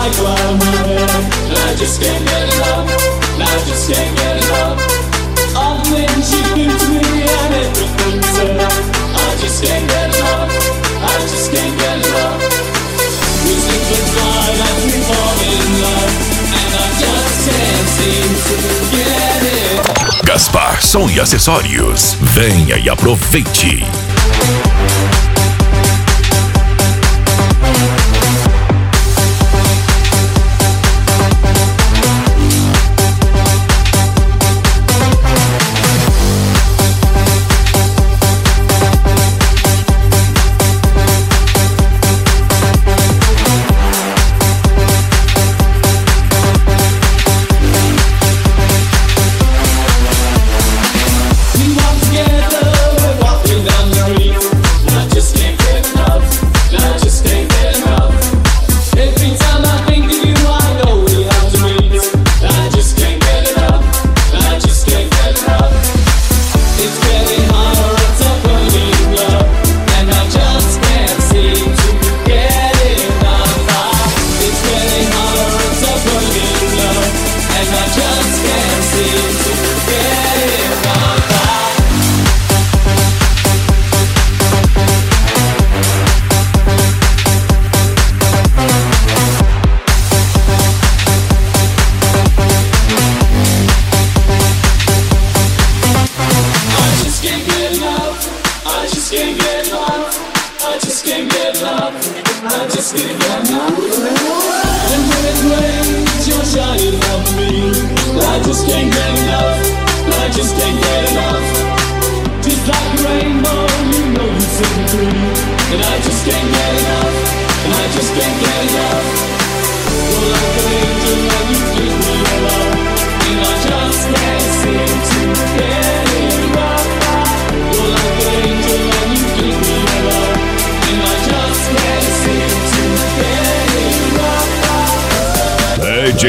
like wild my hair. And I just can't get enough, and I just can't get enough of when she gives me and everything's there. I just can't get enough, I just can't get enough. We slip and slide as we fall in love, and I just can't seem to get it. Gaspar Som e Acessórios. Venha e aproveite.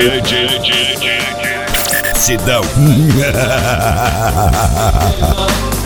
Sidão.